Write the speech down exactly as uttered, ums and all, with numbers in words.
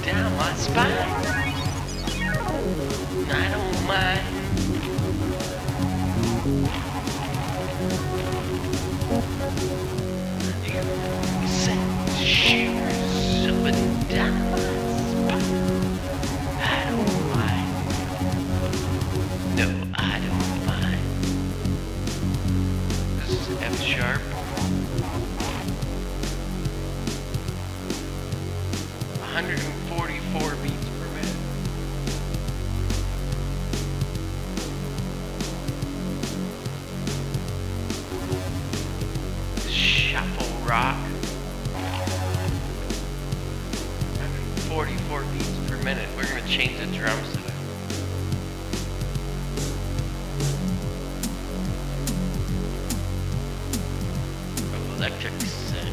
down my spine. I don't mind. You send shivers up and down my spine. I don't mind. No, I don't mind. This is F sharp. one hundred forty-four beats per minute. Shuffle rock. one hundred forty-four beats per minute. We're gonna change the drums today. Electric set.